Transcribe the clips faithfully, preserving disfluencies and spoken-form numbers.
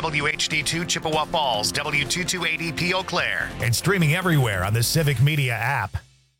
W H D two Chippewa Falls, W two two eight zero P Eau Claire, and streaming everywhere on the Civic Media app.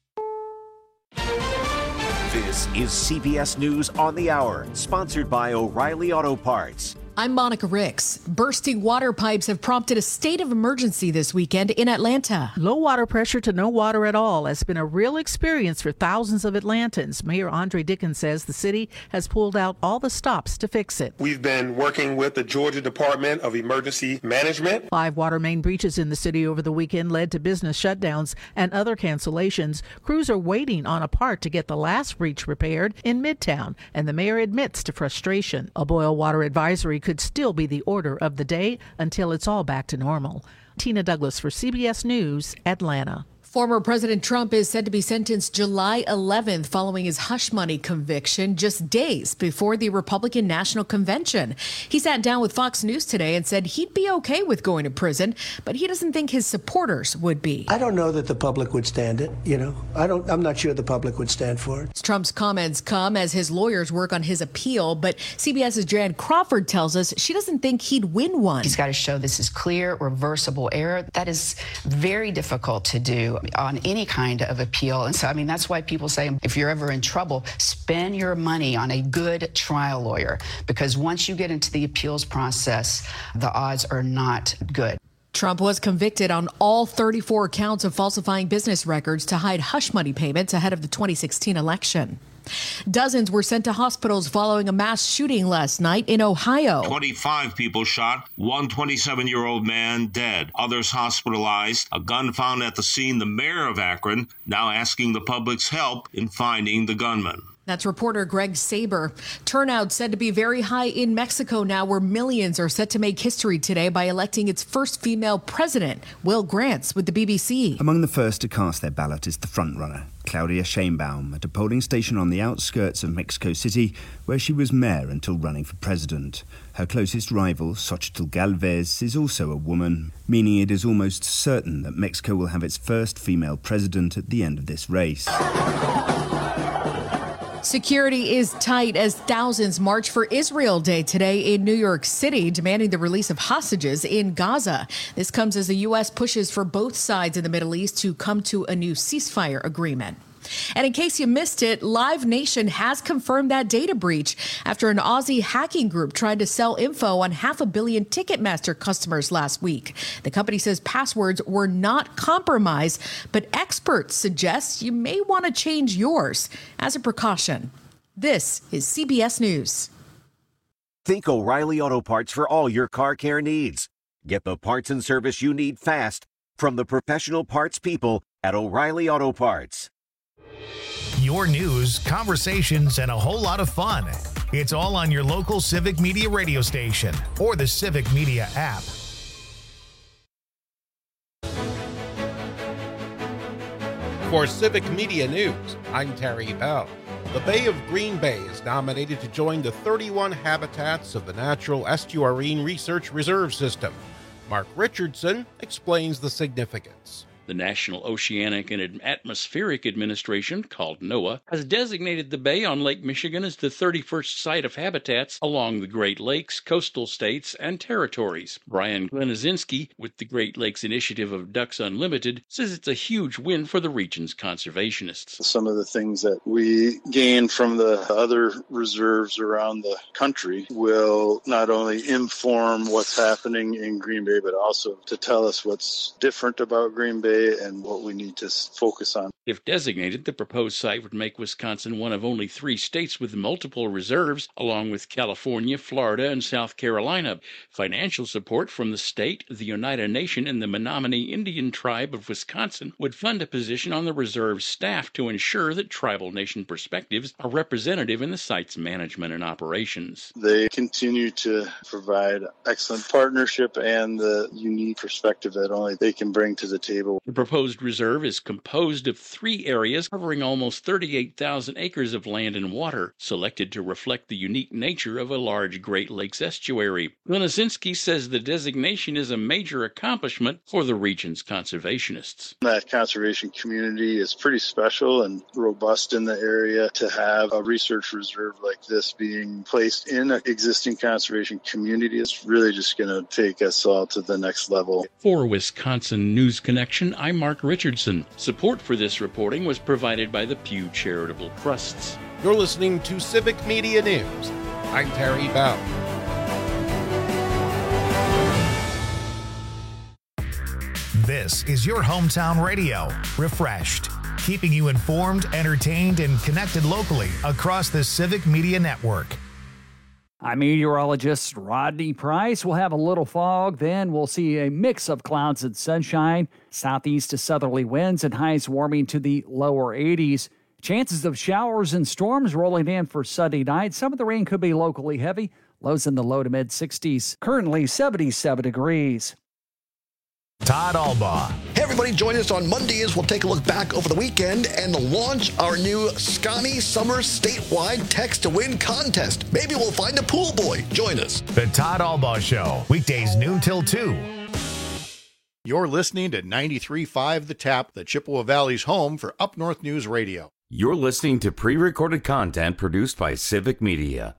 This is C B S News on the Hour, sponsored by O'Reilly Auto Parts. I'm Monica Ricks. Bursting water pipes have prompted a state of emergency this weekend in Atlanta. Low water pressure to no water at all has been a real experience for thousands of Atlantans. Mayor Andre Dickens says the city has pulled out all the stops to fix it. We've been working with the Georgia Department of Emergency Management. Five water main breaches in the city over the weekend led to business shutdowns and other cancellations. Crews are waiting on a part to get the last breach repaired in Midtown, and the mayor admits to frustration. A boil water advisory could still be the order of the day until it's all back to normal. Tina Douglas for C B S News, Atlanta. Former President Trump is said to be sentenced July eleventh following his hush money conviction just days before the Republican National Convention. He sat down with Fox News today and said he'd be okay with going to prison, but he doesn't think his supporters would be. I don't know that the public would stand it, you know. I don't I'm not sure the public would stand for it. Trump's comments come as his lawyers work on his appeal, but CBS's Jan Crawford tells us she doesn't think he'd win one. He's got to show this is clear, reversible error. That is very difficult to do on any kind of appeal. And so, I mean, that's why people say if you're ever in trouble, spend your money on a good trial lawyer, because once you get into the appeals process, the odds are not good. Trump was convicted on all thirty-four counts of falsifying business records to hide hush money payments ahead of the twenty sixteen election. Dozens were sent to hospitals following a mass shooting last night in Ohio. twenty-five people shot, one twenty-seven-year-old man dead, others hospitalized, a gun found at the scene. The mayor of Akron now asking the public's help in finding the gunman. That's reporter Greg Saber. Turnout said to be very high in Mexico now, where millions are set to make history today by electing its first female president. Will Grantz with the B B C. Among the first to cast their ballot is the frontrunner, Claudia Sheinbaum, at a polling station on the outskirts of Mexico City, where she was mayor until running for president. Her closest rival, Xochitl Galvez, is also a woman, meaning it is almost certain that Mexico will have its first female president at the end of this race. Security is tight as thousands march for Israel Day today in New York City, demanding the release of hostages in Gaza. This comes as the U S pushes for both sides in the Middle East to come to a new ceasefire agreement. And in case you missed it, Live Nation has confirmed that data breach after an Aussie hacking group tried to sell info on half a billion Ticketmaster customers last week. The company says passwords were not compromised, but experts suggest you may want to change yours as a precaution. This is C B S News. Think O'Reilly Auto Parts for all your car care needs. Get the parts and service you need fast from the professional parts people at O'Reilly Auto Parts. Your news, conversations, and a whole lot of fun. It's all on your local Civic Media radio station or the Civic Media app. For Civic Media News, I'm Terry Bell. The Bay of Green Bay is nominated to join the thirty-one habitats of the Natural Estuarine Research Reserve System. Mark Richardson explains the significance. The National Oceanic and Atmospheric Administration, called NOAA, has designated the bay on Lake Michigan as the thirty-first site of habitats along the Great Lakes, coastal states, and territories. Brian Glenozinski, with the Great Lakes Initiative of Ducks Unlimited, says it's a huge win for the region's conservationists. Some of the things that we gain from the other reserves around the country will not only inform what's happening in Green Bay, but also to tell us what's different about Green Bay and what we need to focus on. If designated, the proposed site would make Wisconsin one of only three states with multiple reserves, along with California, Florida, and South Carolina. Financial support from the state, the Oneida Nation, and the Menominee Indian Tribe of Wisconsin would fund a position on the reserve's staff to ensure that tribal nation perspectives are representative in the site's management and operations. They continue to provide excellent partnership and the unique perspective that only they can bring to the table. The proposed reserve is composed of three areas covering almost thirty-eight thousand acres of land and water, selected to reflect the unique nature of a large Great Lakes estuary. Lenizinski says the designation is a major accomplishment for the region's conservationists. That conservation community is pretty special and robust in the area. To have a research reserve like this being placed in an existing conservation community is really just going to take us all to the next level. For Wisconsin News Connection, I'm Mark Richardson. Support for this reporting was provided by the Pew Charitable Trusts. You're listening to Civic Media News. I'm Terry Bell. This is your hometown radio, Refreshed, keeping you informed, entertained, and connected locally across the Civic Media Network. I'm meteorologist Rodney Price. We'll have a little fog, then we'll see a mix of clouds and sunshine, southeast to southerly winds, and highs warming to the lower eighties. Chances of showers and storms rolling in for Sunday night. Some of the rain could be locally heavy. Lows in the low to mid sixties. Currently seventy-seven degrees. Todd Albaugh. Hey everybody, join us on Monday as we'll take a look back over the weekend and launch our new Scotty Summer statewide text to win contest. Maybe we'll find a pool boy. Join us. The Todd Albaugh Show, weekdays noon till two. You're listening to ninety-three point five The Tap, the Chippewa Valley's home for Up North News Radio. You're listening to pre-recorded content produced by Civic Media.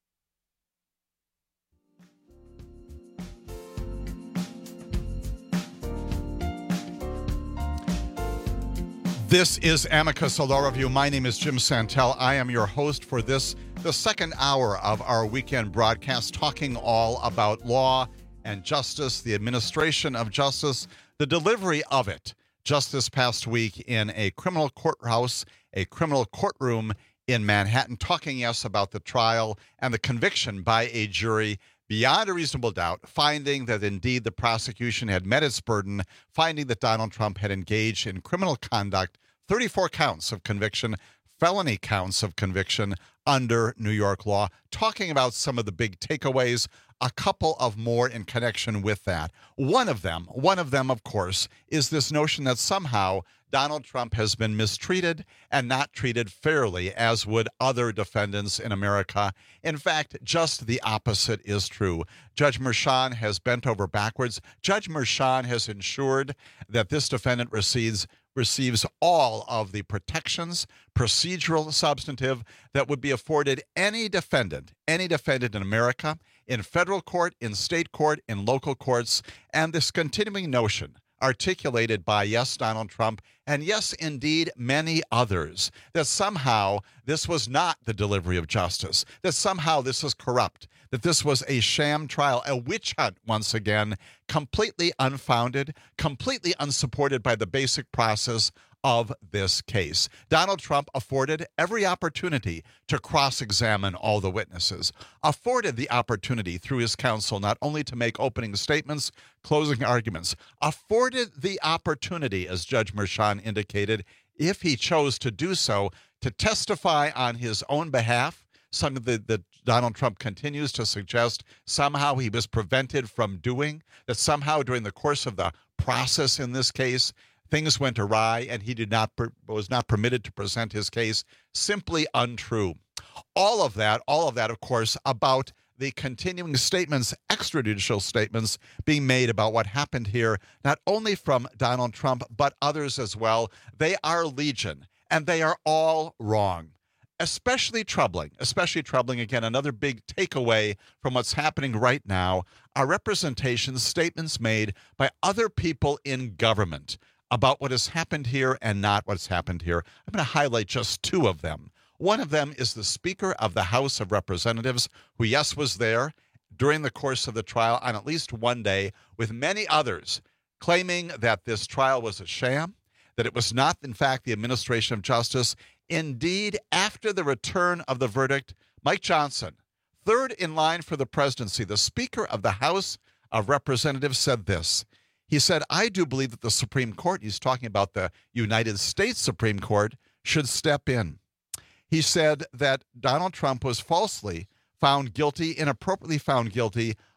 This is Amicus Law Review. My name is Jim Santel. I am your host for this, the second hour of our weekend broadcast, talking all about law and justice, the administration of justice, the delivery of it. Just this past week in a criminal courthouse, a criminal courtroom in Manhattan, talking, yes, about the trial and the conviction by a jury beyond a reasonable doubt, finding that indeed the prosecution had met its burden, finding that Donald Trump had engaged in criminal conduct, thirty-four counts of conviction, felony counts of conviction under New York law, talking about some of the big takeaways, a couple of more in connection with that. One of them, one of them, of course, is this notion that somehow Donald Trump has been mistreated and not treated fairly, as would other defendants in America. In fact, just the opposite is true. Judge Merchan has bent over backwards. Judge Merchan has ensured that this defendant receives receives all of the protections, procedural, substantive, that would be afforded any defendant, any defendant in America, in federal court, in state court, in local courts, and this continuing notion articulated by, yes, Donald Trump, and yes, indeed, many others, that somehow this was not the delivery of justice, that somehow this is corrupt, that this was a sham trial, a witch hunt, once again, completely unfounded, completely unsupported by the basic process of this case. Donald Trump afforded every opportunity to cross-examine all the witnesses, afforded the opportunity through his counsel not only to make opening statements, closing arguments, afforded the opportunity, as Judge Merchan indicated, if he chose to do so, to testify on his own behalf, something that, that Donald Trump continues to suggest somehow he was prevented from doing, that somehow during the course of the process in this case, things went awry and he did not was not permitted to present his case. Simply untrue. All of that, all of that, of course, about the continuing statements, extrajudicial statements being made about what happened here, not only from Donald Trump, but others as well. They are legion, and they are all wrong. Especially troubling, especially troubling, again, another big takeaway from what's happening right now are representations, statements made by other people in government about what has happened here and not what's happened here. I'm going to highlight just two of them. One of them is the Speaker of the House of Representatives, who, yes, was there during the course of the trial on at least one day, with many others claiming that this trial was a sham, that it was not, in fact, the administration of justice. Indeed, after the return of the verdict, Mike Johnson, third in line for the presidency, the Speaker of the House of Representatives, said this. He said, I do believe that the Supreme Court, he's talking about the United States Supreme Court, should step in. He said that Donald Trump was falsely found guilty, inappropriately found guilty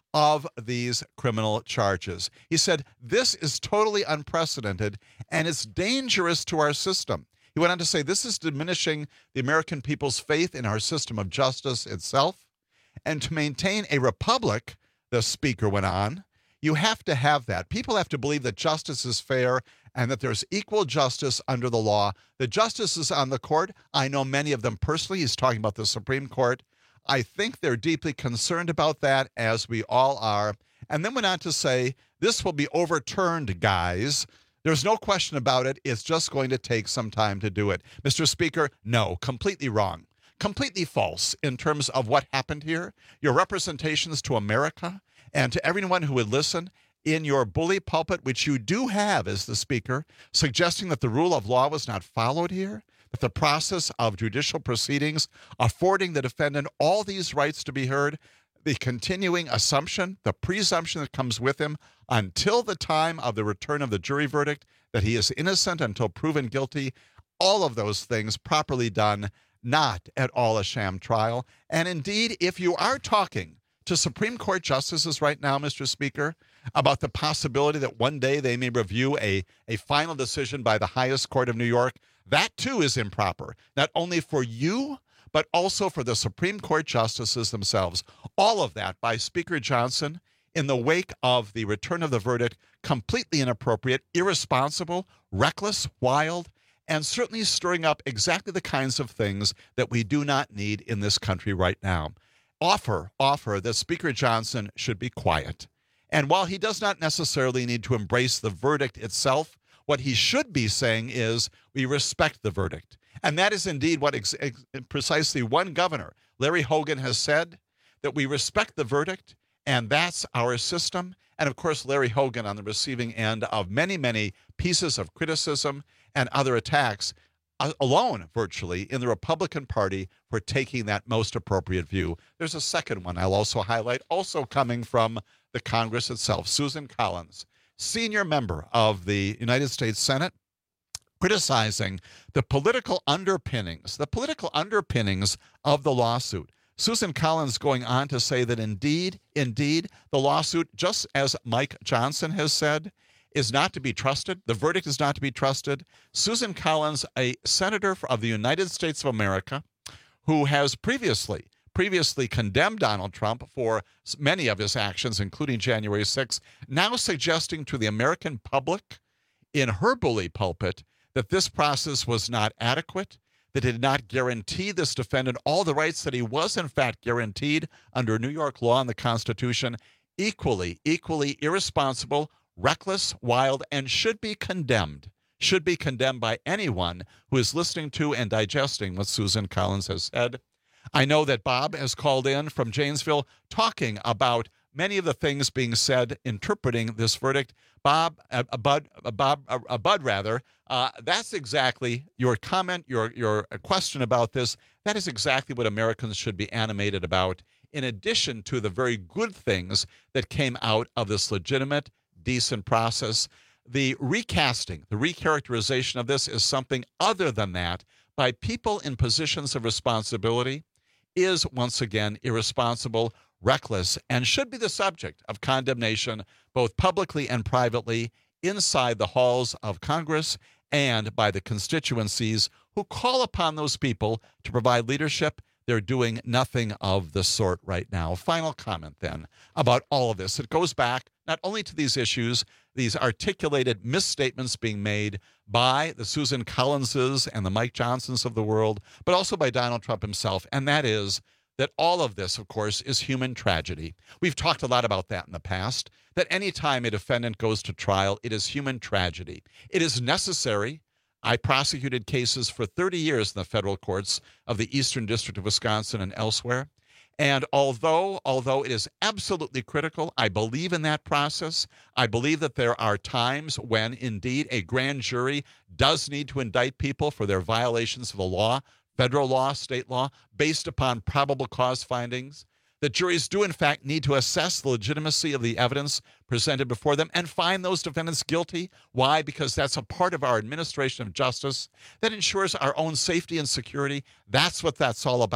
of these criminal charges. He said, this is totally unprecedented and it's dangerous to our system. He went on to say, this is diminishing the American people's faith in our system of justice itself. And to maintain a republic, the speaker went on, you have to have that. People have to believe that justice is fair and that there's equal justice under the law. The justices on the court, I know many of them personally. He's talking about the Supreme Court. I think they're deeply concerned about that, as we all are. And then went on to say, this will be overturned, guys. There's no question about it. It's just going to take some time to do it. Mister Speaker, no, completely wrong. Completely false in terms of what happened here. Your representations to America and to everyone who would listen in your bully pulpit, which you do have as the speaker, suggesting that the rule of law was not followed here, that the process of judicial proceedings affording the defendant all these rights to be heard, the continuing assumption, the presumption that comes with him until the time of the return of the jury verdict, that he is innocent until proven guilty, all of those things properly done, not at all a sham trial. And indeed, if you are talking to Supreme Court justices right now, Mister Speaker, about the possibility that one day they may review a, a final decision by the highest court of New York, that too is improper, not only for you, but also for the Supreme Court justices themselves. All of that by Speaker Johnson in the wake of the return of the verdict, completely inappropriate, irresponsible, reckless, wild, and certainly stirring up exactly the kinds of things that we do not need in this country right now. Offer, offer that Speaker Johnson should be quiet. And while he does not necessarily need to embrace the verdict itself, what he should be saying is, we respect the verdict. And that is indeed what ex- ex- precisely one governor, Larry Hogan, has said, that we respect the verdict, and that's our system. And of course, Larry Hogan on the receiving end of many, many pieces of criticism and other attacks, uh, alone virtually in the Republican Party for taking that most appropriate view. There's a second one I'll also highlight, also coming from the Congress itself. Susan Collins, senior member of the United States Senate, criticizing the political underpinnings, the political underpinnings of the lawsuit. Susan Collins going on to say that indeed, indeed, the lawsuit, just as Mike Johnson has said, is not to be trusted. The verdict is not to be trusted. Susan Collins, a senator of the United States of America, who has previously previously condemned Donald Trump for many of his actions, including January sixth, now suggesting to the American public in her bully pulpit that this process was not adequate, that it did not guarantee this defendant all the rights that he was in fact guaranteed under New York law and the Constitution, equally, equally irresponsible, reckless, wild, and should be condemned, should be condemned by anyone who is listening to and digesting what Susan Collins has said. I know that Bob has called in from Janesville talking about many of the things being said, interpreting this verdict. Bob, uh, uh, Bud, uh, Bob, uh, uh, Bud, rather, uh, that's exactly your comment, your your question about this. That is exactly what Americans should be animated about, in addition to the very good things that came out of this legitimate, decent process. The recasting, the recharacterization of this is something other than that by people in positions of responsibility is, once again, irresponsible, reckless, and should be the subject of condemnation both publicly and privately inside the halls of Congress and by the constituencies who call upon those people to provide leadership. They're doing nothing of the sort right now. Final comment then about all of this. It goes back not only to these issues, these articulated misstatements being made by the Susan Collinses and the Mike Johnsons of the world, but also by Donald Trump himself. And that is that all of this, of course, is human tragedy. We've talked a lot about that in the past, that any time a defendant goes to trial, it is human tragedy. It is necessary. I prosecuted cases for thirty years in the federal courts of the Eastern District of Wisconsin and elsewhere. And although, although it is absolutely critical, I believe in that process. I believe that there are times when, indeed, a grand jury does need to indict people for their violations of the law, federal law, state law, based upon probable cause findings. The juries do, in fact, need to assess the legitimacy of the evidence presented before them and find those defendants guilty. Why? Because that's a part of our administration of justice that ensures our own safety and security. That's what that's all about.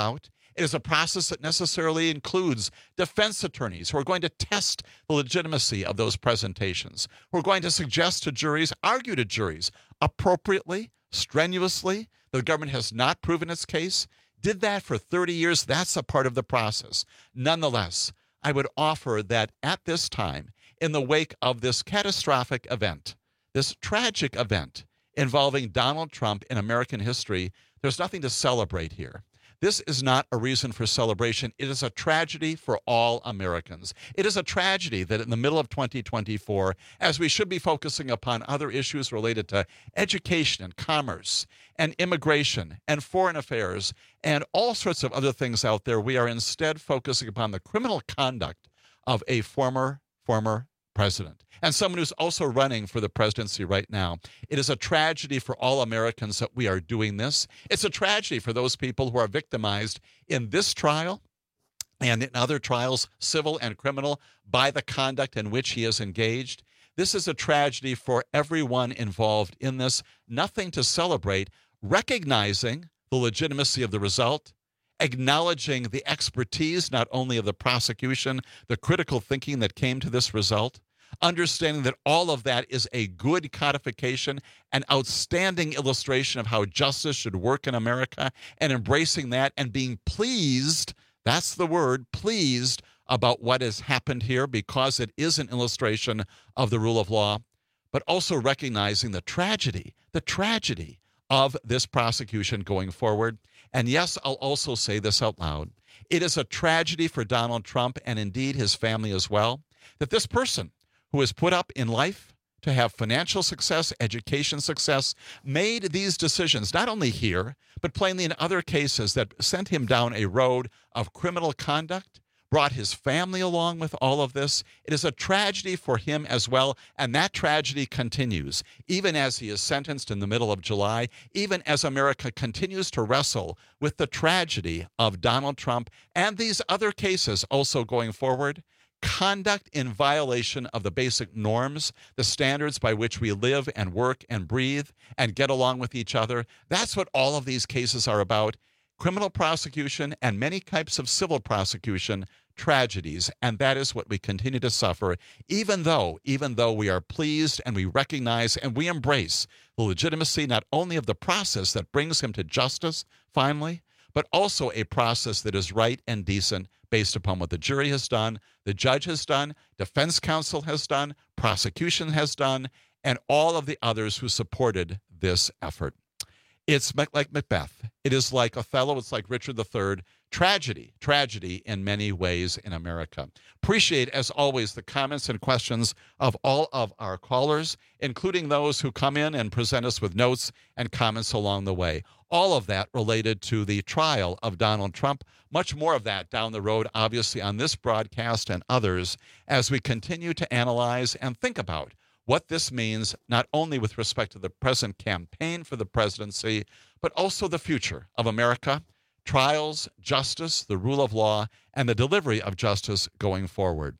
It is a process that necessarily includes defense attorneys who are going to test the legitimacy of those presentations, who are going to suggest to juries, argue to juries appropriately, strenuously. The government has not proven its case. Did that for thirty years. That's a part of the process. Nonetheless, I would offer that at this time, in the wake of this catastrophic event, this tragic event involving Donald Trump in American history, there's nothing to celebrate here. This is not a reason for celebration. It is a tragedy for all Americans. It is a tragedy that in the middle of twenty twenty-four, as we should be focusing upon other issues related to education and commerce and immigration and foreign affairs and all sorts of other things out there, we are instead focusing upon the criminal conduct of a former, former president and someone who's also running for the presidency right now. It is a tragedy for all Americans that we are doing this. It's a tragedy for those people who are victimized in this trial and in other trials, civil and criminal, by the conduct in which he is engaged. This is a tragedy for everyone involved in this. Nothing to celebrate, recognizing the legitimacy of the result, acknowledging the expertise not only of the prosecution, the critical thinking that came to this result, understanding that all of that is a good codification, an outstanding illustration of how justice should work in America, and embracing that and being pleased, that's the word, pleased about what has happened here because it is an illustration of the rule of law, but also recognizing the tragedy, the tragedy of this prosecution going forward. And yes, I'll also say this out loud. It is a tragedy for Donald Trump and indeed his family as well, that this person who is put up in life to have financial success, education success, made these decisions, not only here, but plainly in other cases that sent him down a road of criminal conduct, brought his family along with all of this. It is a tragedy for him as well, and that tragedy continues, even as he is sentenced in the middle of July, even as America continues to wrestle with the tragedy of Donald Trump and these other cases also going forward. Conduct in violation of the basic norms, the standards by which we live and work and breathe and get along with each other. That's what all of these cases are about. Criminal prosecution and many types of civil prosecution, tragedies, and that is what we continue to suffer, even though, even though we are pleased and we recognize and we embrace the legitimacy not only of the process that brings him to justice, finally, but also a process that is right and decent based upon what the jury has done, the judge has done, defense counsel has done, prosecution has done, and all of the others who supported this effort. It's like Macbeth. It is like Othello. It's like Richard the Third. Tragedy, tragedy in many ways in America. Appreciate, as always, the comments and questions of all of our callers, including those who come in and present us with notes and comments along the way. All of that related to the trial of Donald Trump. Much more of that down the road, obviously, on this broadcast and others, as we continue to analyze and think about what this means, not only with respect to the present campaign for the presidency, but also the future of America, trials, justice, the rule of law, and the delivery of justice going forward.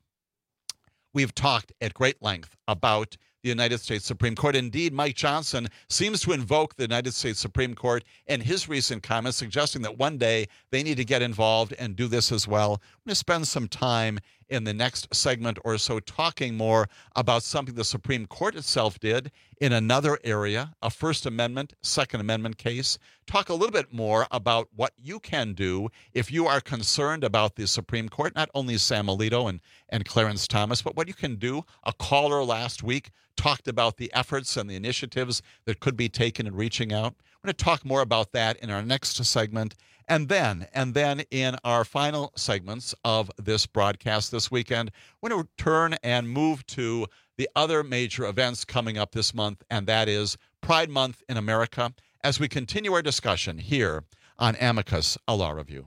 We've talked at great length about the United States Supreme Court. Indeed, Mike Johnson seems to invoke the United States Supreme Court in his recent comments, suggesting that one day they need to get involved and do this as well. I'm going to spend some time in the next segment or so talking more about something the Supreme Court itself did in another area, a First Amendment, Second Amendment case. Talk a little bit more about what you can do if you are concerned about the Supreme Court, not only Sam Alito and, and Clarence Thomas, but what you can do. A caller last week talked about the efforts and the initiatives that could be taken in reaching out. We're going to talk more about that in our next segment. And then, and then in our final segments of this broadcast this weekend, we're going to turn and move to the other major events coming up this month, and that is Pride Month in America, as we continue our discussion here on Amicus, a Law Review.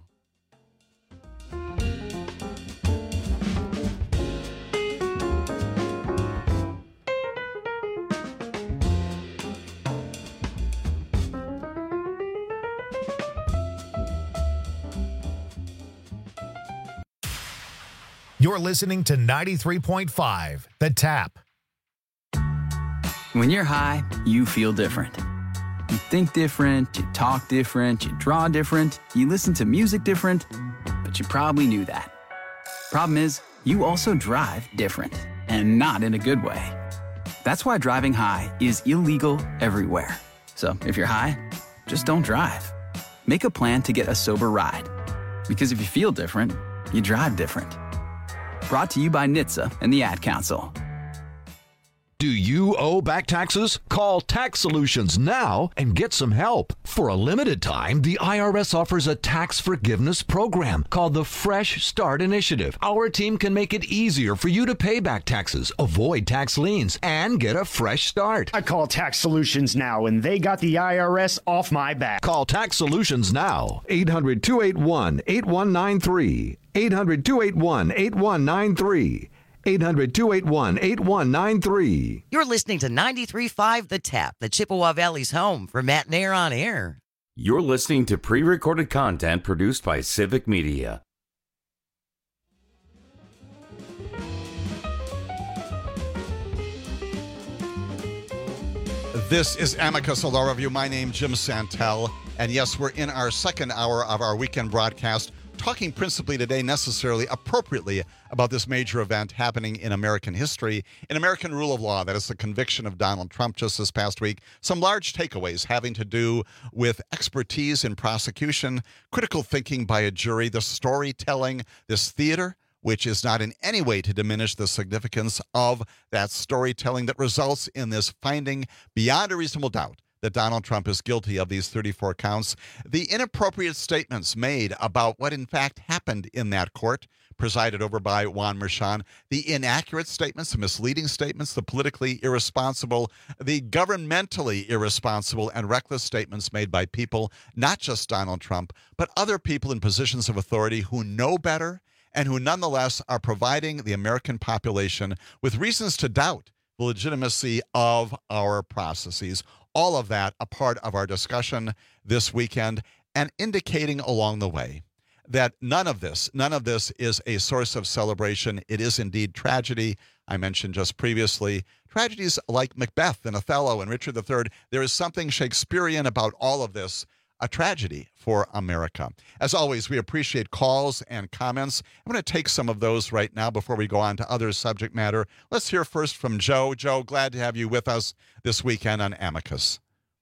You're listening to ninety-three point five, The Tap. When you're high, you feel different. You think different, you talk different, you draw different, you listen to music different, but you probably knew that. Problem is, you also drive different, and not in a good way. That's why driving high is illegal everywhere. So if you're high, just don't drive. Make a plan to get a sober ride. Because if you feel different, you drive different. Brought to you by N H T S A and the Ad Council. Do you owe back taxes? Call Tax Solutions now and get some help. For a limited time, the I R S offers a tax forgiveness program called the Fresh Start Initiative. Our team can make it easier for you to pay back taxes, avoid tax liens, and get a fresh start. I call Tax Solutions now, and they got the I R S off my back. Call Tax Solutions now. eight hundred, two eight one, eight one nine three. eight hundred, two eight one, eight one nine three. eight hundred, two eight one, eight one nine three. You're listening to ninety-three point five The Tap, the Chippewa Valley's home for Matt Nair on Air. You're listening to pre-recorded content produced by Civic Media. This is Amicus, a law review. My name, Jim Santel. And yes, we're in our second hour of our weekend broadcast, talking principally today, necessarily, appropriately, about this major event happening in American history, in American rule of law. That is the conviction of Donald Trump just this past week. Some large takeaways having to do with expertise in prosecution, critical thinking by a jury, the storytelling, this theater, which is not in any way to diminish the significance of that storytelling that results in this finding beyond a reasonable doubt that Donald Trump is guilty of these thirty-four counts. The inappropriate statements made about what in fact happened in that court, presided over by Juan Merchan, the inaccurate statements, the misleading statements, the politically irresponsible, the governmentally irresponsible and reckless statements made by people, not just Donald Trump, but other people in positions of authority who know better and who nonetheless are providing the American population with reasons to doubt the legitimacy of our processes. All of that a part of our discussion this weekend, and indicating along the way that none of this, none of this is a source of celebration. It is indeed tragedy. I mentioned just previously, tragedies like Macbeth and Othello and Richard the Third. There is something Shakespearean about all of this, a tragedy for America. As always, we appreciate calls and comments. I'm going to take some of those right now before we go on to other subject matter. Let's hear first from Joe. Joe, glad to have you with us this weekend on Amicus.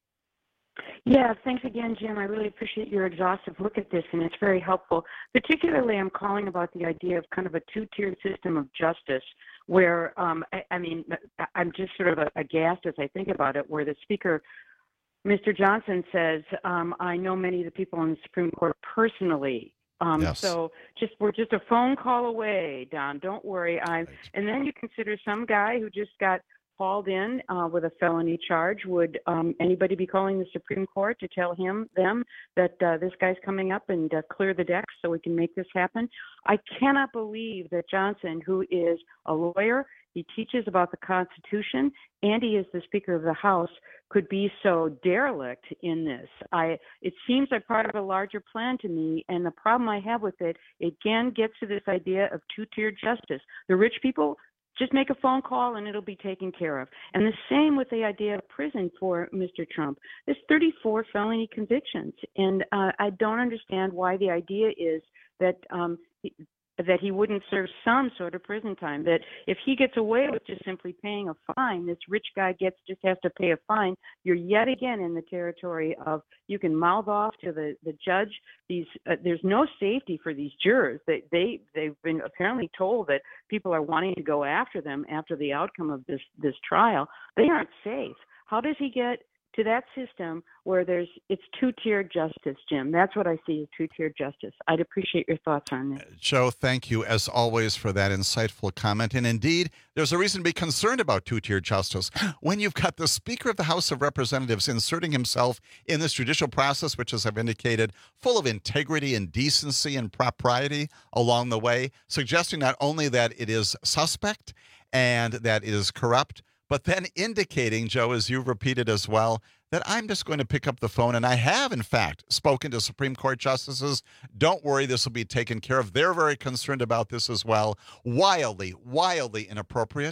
Yeah, thanks again, Jim. I really appreciate your exhaustive look at this, and it's very helpful. Particularly, I'm calling about the idea of kind of a two-tiered system of justice where, um, I, I mean, I'm just sort of aghast as I think about it, where the Speaker, Mister Johnson, says, um, I know many of the people on the Supreme Court personally. Um, yes. So just we're just a phone call away, Don. Don't worry. I'm, and then you consider some guy who just got hauled in uh, with a felony charge. Would um, anybody be calling the Supreme Court to tell him, them, that uh, this guy's coming up and uh, clear the decks so we can make this happen? I cannot believe that Johnson, who is a lawyer, he teaches about the Constitution, and he is the Speaker of the House, could be so derelict in this. I it seems like part of a larger plan to me, and the problem I have with it, again, gets to this idea of two-tiered justice. The rich people just make a phone call and it'll be taken care of. And the same with the idea of prison for Mister Trump. There's thirty-four felony convictions, and uh, I don't understand why the idea is that um, he, that he wouldn't serve some sort of prison time, that if he gets away with just simply paying a fine, this rich guy gets just has to pay a fine. You're yet again in the territory of you can mouth off to the, the judge. These uh, there's no safety for these jurors. They, they, they've been apparently told that people are wanting to go after them after the outcome of this, this trial. They aren't safe. How does he get to that system where there's it's two-tiered justice, Jim? That's what I see as two-tiered justice. I'd appreciate your thoughts on this. Joe, thank you as always for that insightful comment. And indeed, there's a reason to be concerned about two-tiered justice when you've got the Speaker of the House of Representatives inserting himself in this judicial process, which, as I've indicated, full of integrity and decency and propriety along the way, suggesting not only that it is suspect and that it is corrupt, but then indicating, Joe, as you've repeated as well, that I'm just going to pick up the phone, and I have, in fact, spoken to Supreme Court justices. Don't worry, this will be taken care of. They're very concerned about this as well. Wildly, wildly inappropriate.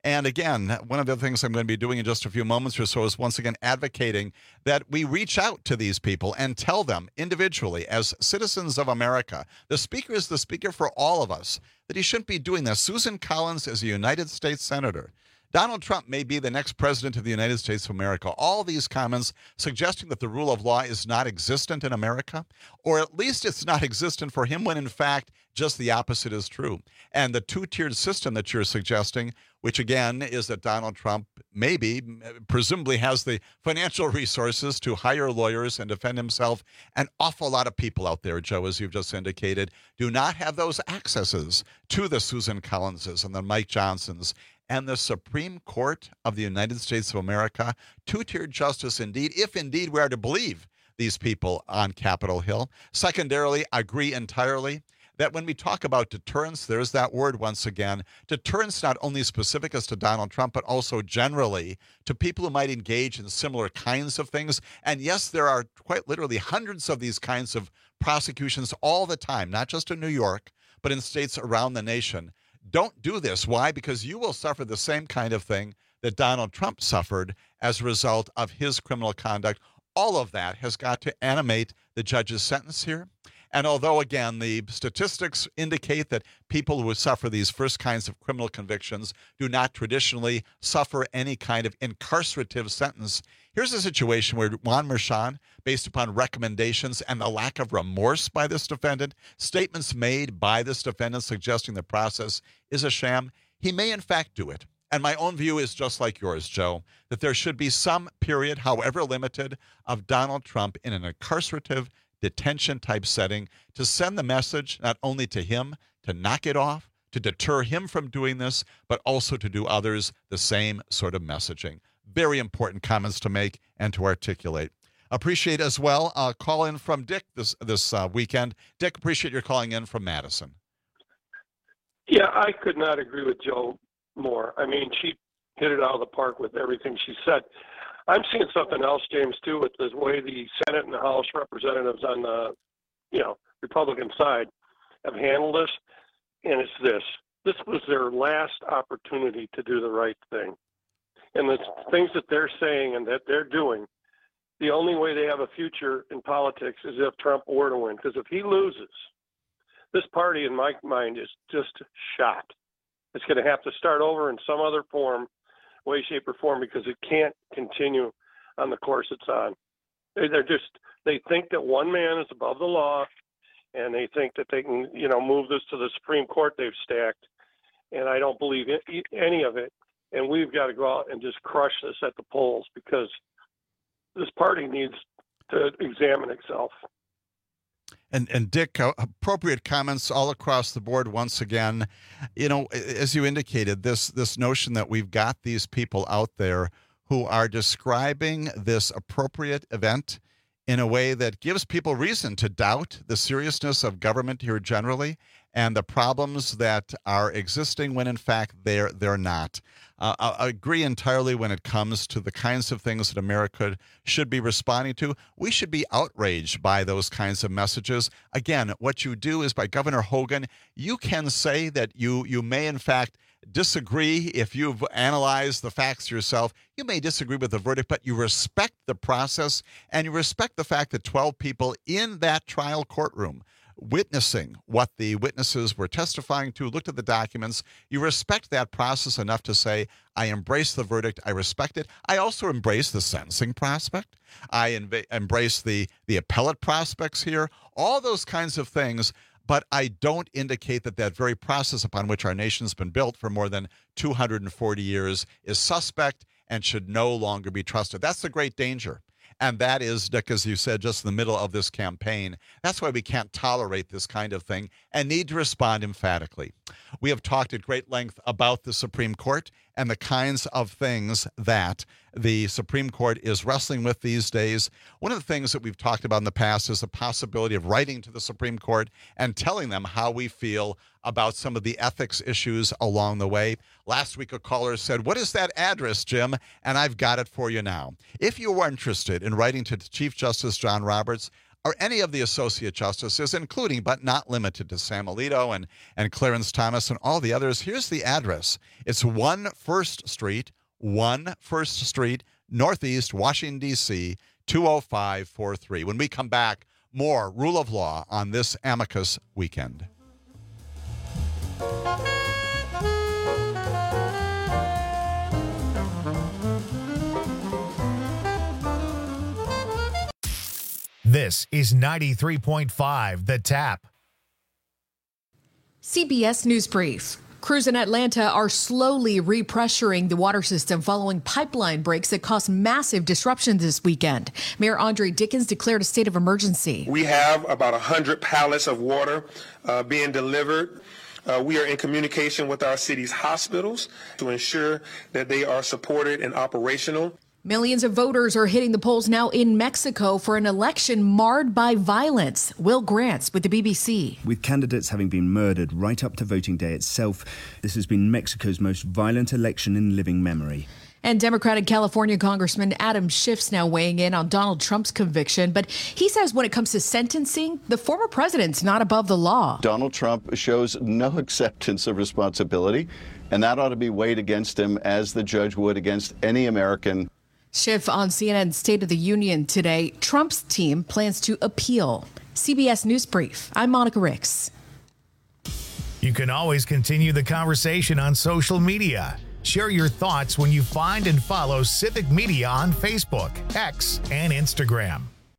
And again, one of the things I'm going to be doing in just a few moments or so is once again advocating that we reach out to these people and tell them individually as citizens of America, the speaker is the speaker for all of us, that he shouldn't be doing this. Susan Collins is a United States Senator. Donald Trump may be the next president of the United States of America. All these comments suggesting that the rule of law is not existent in America, or at least it's not existent for him when in fact just the opposite is true. And the two-tiered system that you're suggesting, which again is that Donald Trump maybe, presumably has the financial resources to hire lawyers and defend himself. An awful lot of people out there, Joe, as you've just indicated, do not have those accesses to the Susan Collinses and the Mike Johnsons. And the Supreme Court of the United States of America, two-tiered justice indeed, if indeed we are to believe these people on Capitol Hill. Secondarily, I agree entirely that when we talk about deterrence, there's that word once again. Deterrence not only specific as to Donald Trump, but also generally to people who might engage in similar kinds of things. And yes, there are quite literally hundreds of these kinds of prosecutions all the time, not just in New York, but in states around the nation. Don't do this. Why? Because you will suffer the same kind of thing that Donald Trump suffered as a result of his criminal conduct. All of that has got to animate the judge's sentence here. And although, again, the statistics indicate that people who suffer these first kinds of criminal convictions do not traditionally suffer any kind of incarcerative sentence, here's a situation where Juan Merchan, based upon recommendations and the lack of remorse by this defendant, statements made by this defendant suggesting the process is a sham, he may in fact do it. And my own view is just like yours, Joe, that there should be some period, however limited, of Donald Trump in an incarcerative detention type setting to send the message not only to him to knock it off, to deter him from doing this, but also to do others the same sort of messaging. Very important comments to make and to articulate. Appreciate as well a uh, call in from Dick this this uh, weekend. Dick, appreciate your calling in from Madison. Yeah, I could not agree with Joe more. I mean, she hit it out of the park with everything she said. I'm seeing something else, James, too, with the way the Senate and the House representatives on the, you know, Republican side have handled this, and it's this. This was their last opportunity to do the right thing. And the things that they're saying and that they're doing, the only way they have a future in politics is if Trump were to win. Because if he loses, this party, in my mind, is just shot. It's going to have to start over in some other form, way, shape, or form, because it can't continue on the course it's on. They're just, they think that one man is above the law, and they think that they can, you know, move this to the Supreme Court they've stacked. And I don't believe any of it. And we've got to go out and just crush this at the polls, because this party needs to examine itself. And, and Dick, uh, appropriate comments all across the board once again. You know, as you indicated, this this notion that we've got these people out there who are describing this appropriate event in a way that gives people reason to doubt the seriousness of government here generally and the problems that are existing when in fact they're they're not. Uh, I agree entirely when it comes to the kinds of things that America should be responding to. We should be outraged by those kinds of messages. Again, what you do is, by Governor Hogan, you can say that you you may in fact disagree if you've analyzed the facts yourself. You may disagree with the verdict, but you respect the process, and you respect the fact that twelve people in that trial courtroom witnessing what the witnesses were testifying to, looked at the documents. You respect that process enough to say, I embrace the verdict, I respect it. I also embrace the sentencing prospect. I inv- embrace the, the appellate prospects here, all those kinds of things. But I don't indicate that that very process upon which our nation's been built for more than two hundred forty years is suspect and should no longer be trusted. That's the great danger. And that is, Dick, as you said, just in the middle of this campaign. That's why we can't tolerate this kind of thing and need to respond emphatically. We have talked at great length about the Supreme Court and the kinds of things that the Supreme Court is wrestling with these days. One of the things that we've talked about in the past is the possibility of writing to the Supreme Court and telling them how we feel about some of the ethics issues along the way. Last week, a caller said, what is that address, Jim? And I've got it for you now. If you are interested in writing to Chief Justice John Roberts, or any of the associate justices, including but not limited to Sam Alito and, and Clarence Thomas and all the others, here's the address. It's one First Street, one First Street, Northeast, Washington, D C, two oh five four three. When we come back, more Rule of Law on this Amicus weekend. This is ninety-three point five The Tap. C B S News Brief. Crews in Atlanta are slowly repressuring the water system following pipeline breaks that caused massive disruption this weekend. Mayor Andre Dickens declared a state of emergency. We have about one hundred pallets of water uh, being delivered. Uh, we are in communication with our city's hospitals to ensure that they are supported and operational. Millions of voters are hitting the polls now in Mexico for an election marred by violence. Will Grants with the B B C. With candidates having been murdered right up to voting day itself, this has been Mexico's most violent election in living memory. And Democratic California Congressman Adam Schiff's now weighing in on Donald Trump's conviction. But he says when it comes to sentencing, the former president's not above the law. Donald Trump shows no acceptance of responsibility, and that ought to be weighed against him as the judge would against any American. Schiff on C N N's State of the Union today. Trump's team plans to appeal. C B S News Brief. I'm Monica Ricks. You can always continue the conversation on social media. Share your thoughts when you find and follow Civic Media on Facebook, X, and Instagram.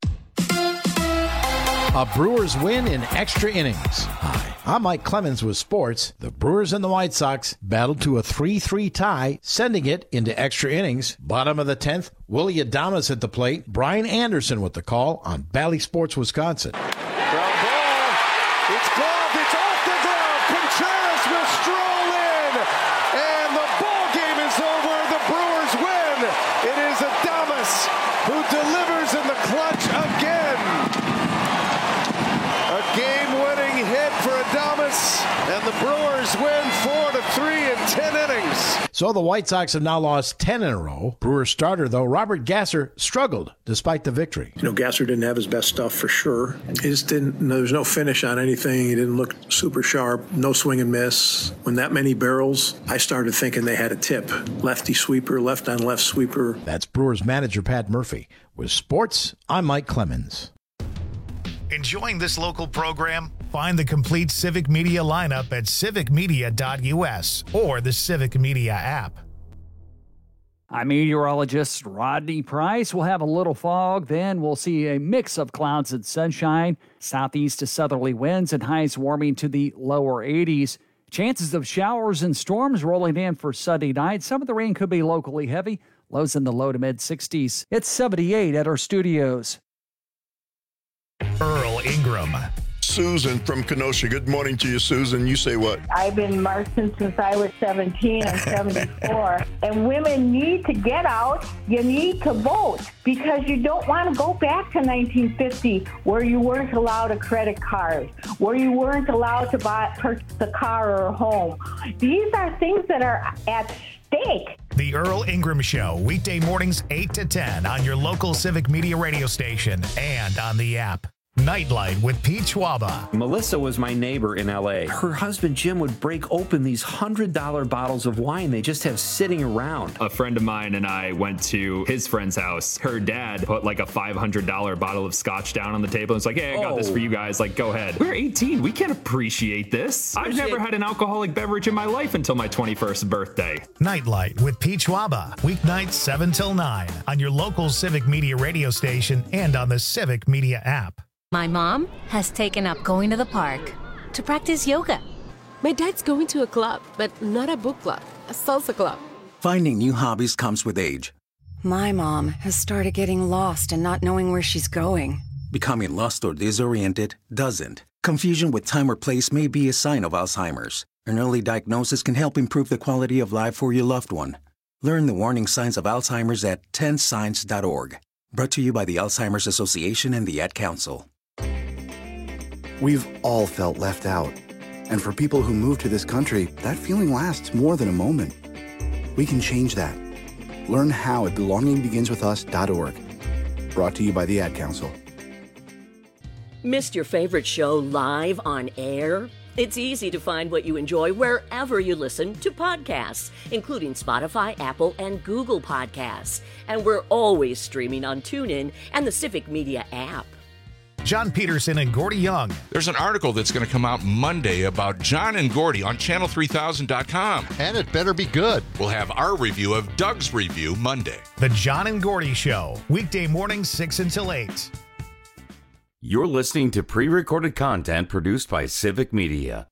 A Brewers win in extra innings. Hi, I'm Mike Clemens with sports. The Brewers and the White Sox battled to a three three tie, sending it into extra innings. Bottom of the tenth, Willie Adames at the plate. Brian Anderson with the call on Bally Sports, Wisconsin. Ground ball. It's gloved. It's off the ground. Contreras will stroll in. And the ball game is over. The Brewers win. It is Adames who delivers in the clutch again. A game-winning hit for Adames, and the Brewers win four to three in ten innings. So the White Sox have now lost ten in a row. Brewers starter, though, Robert Gasser struggled despite the victory. You know, Gasser didn't have his best stuff for sure. He just didn't, there was no finish on anything. He didn't look super sharp, no swing and miss. When that many barrels, I started thinking they had a tip. Lefty sweeper, left on left sweeper. That's Brewers manager Pat Murphy. With sports, I'm Mike Clemens. Enjoying this local program? Find the complete Civic Media lineup at civic media dot u s or the Civic Media app. I'm meteorologist Rodney Price. We'll have a little fog, then we'll see a mix of clouds and sunshine, southeast to southerly winds, and highs warming to the lower eighties. Chances of showers and storms rolling in for Sunday night. Some of the rain could be locally heavy. Lows in the low to mid sixties. It's seventy-eight at our studios. Earl Ingram. Susan from Kenosha. Good morning to you, Susan. You say what? I've been marching since I was seventeen. I'm seventy-four. And women need to get out. You need to vote because you don't want to go back to nineteen fifty where you weren't allowed a credit card, where you weren't allowed to buy purchase a car or a home. These are things that are at stake. The Earl Ingram Show, weekday mornings eight to ten on your local Civic Media radio station and on the app. Nightlight with Pete Schwaba. Melissa was my neighbor in L A. Her husband Jim would break open these one hundred dollar bottles of wine they just have sitting around. A friend of mine and I went to his friend's house. Her dad put like a five hundred dollar bottle of scotch down on the table and was like, hey, I got oh. this for you guys. Like, go ahead. We're eighteen. We can't appreciate this. I've never had an alcoholic beverage in my life until my twenty-first birthday. Nightlight with Pete Schwaba. Weeknights seven till nine on your local Civic Media radio station and on the Civic Media app. My mom has taken up going to the park to practice yoga. My dad's going to a club, but not a book club, a salsa club. Finding new hobbies comes with age. My mom has started getting lost and not knowing where she's going. Becoming lost or disoriented doesn't. Confusion with time or place may be a sign of Alzheimer's. An early diagnosis can help improve the quality of life for your loved one. Learn the warning signs of Alzheimer's at ten signs dot org. Brought to you by the Alzheimer's Association and the Ad Council. We've all felt left out. And for people who move to this country, that feeling lasts more than a moment. We can change that. Learn how at belonging begins with us dot org. Brought to you by the Ad Council. Missed your favorite show live on air? It's easy to find what you enjoy wherever you listen to podcasts, including Spotify, Apple, and Google Podcasts. And we're always streaming on TuneIn and the Civic Media app. John Peterson and Gordy Young. There's an article that's going to come out Monday about John and Gordy on channel three thousand dot com. And it better be good. We'll have our review of Doug's review Monday. The John and Gordy Show, weekday mornings six until eight. You're listening to pre-recorded content produced by Civic Media.